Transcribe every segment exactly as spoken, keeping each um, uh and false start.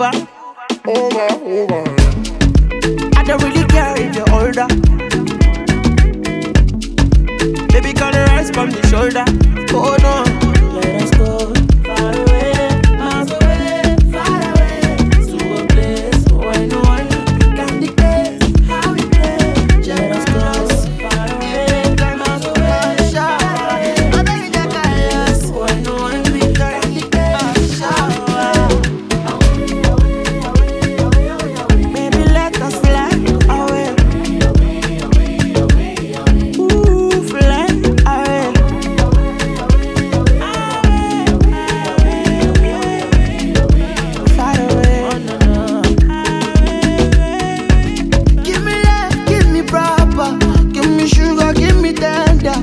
over, over, over. I don't really care if you're older. Baby, can you rise from the shoulder? Oh no, let us go far away, miles away, far away, to a place where no one can dictate how we play. Let us go far away, miles away, far away, where no one can dictate shower. Maybe let us fly away. Ooh, fly away. Far away. Give me love, give me proper. Give me sugar, give me tender.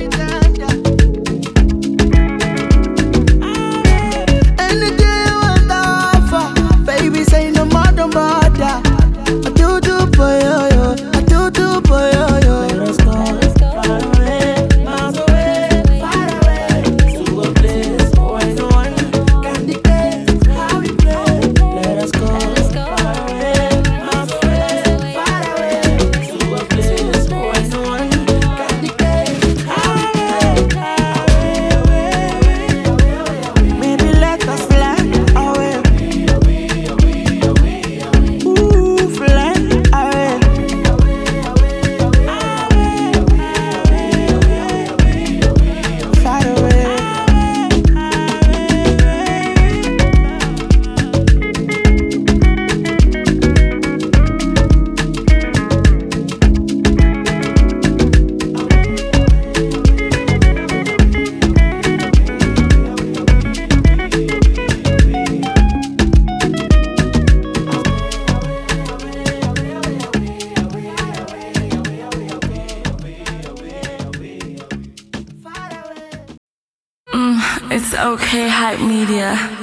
Anything you want to offer, baby, say no more, no bother. I do do for you, yo. I do do for you, yo. Let us go far away, miles away, far away, to a place where no one can dictate how we play. Let us go far away, miles away, far away, to a place where no one can dictate how we play. Maybe let us fly away. Ooh, fly away. Far away. It's okay, Hype Media.